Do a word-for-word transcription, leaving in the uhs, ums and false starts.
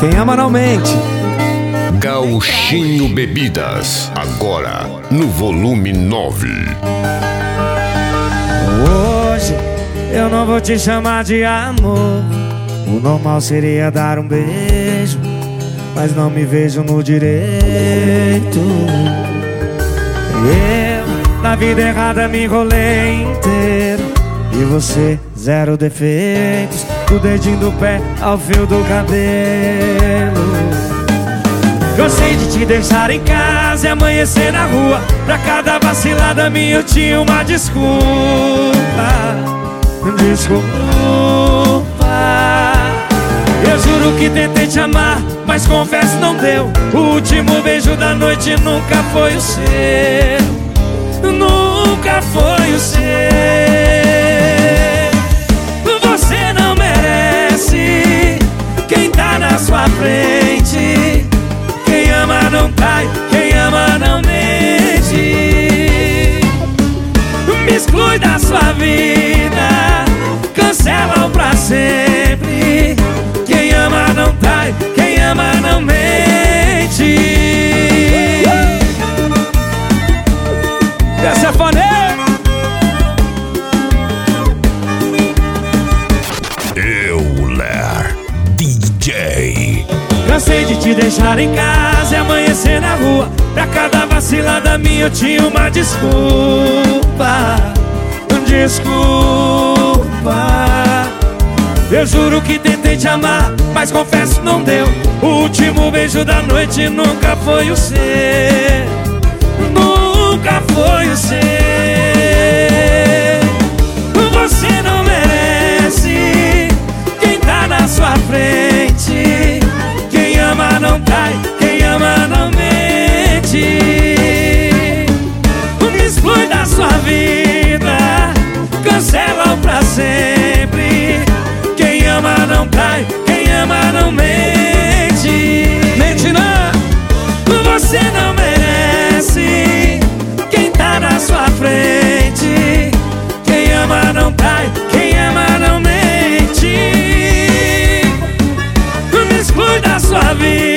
Quem ama não mente. Gauchinho Bebidas, agora no volume nove. Hoje eu não vou te chamar de amor. O normal seria dar um beijo, mas não me vejo no direito. Eu, na vida errada, me enrolei inteiro. E você, zero defeitos, do dedinho do pé ao fio do cabelo. Gostei de te deixar em casa e amanhecer na rua. Pra cada vacilada minha eu tinha uma desculpa. Desculpa. Eu juro que tentei te amar, mas confesso não deu. O último beijo da noite nunca foi o seu. Nunca foi o seu. Você não merece quem tá na sua frente. Quem ama não cai, quem ama não mente. Me exclui da sua vida, cancela o pra sempre. Quem ama não cai, quem ama não mente. Essa é foneira. Euler D J. Cansei de te deixar em casa e amanhecer na rua. Pra cada vacilada minha eu tinha uma desculpa. Desculpa. Eu juro que tentei te amar, mas confesso não deu. O último beijo da noite nunca foi o seu. Nunca foi o seu. Você não merece quem tá na sua frente. Quem ama não cai, quem ama não mente. Me exclui da sua vida, cancela o pra sempre. Quem ama não cai, quem ama não mente. Mente não. Você não merece quem tá na sua frente. Quem ama não cai, quem ama não mente. Me exclui da sua vida,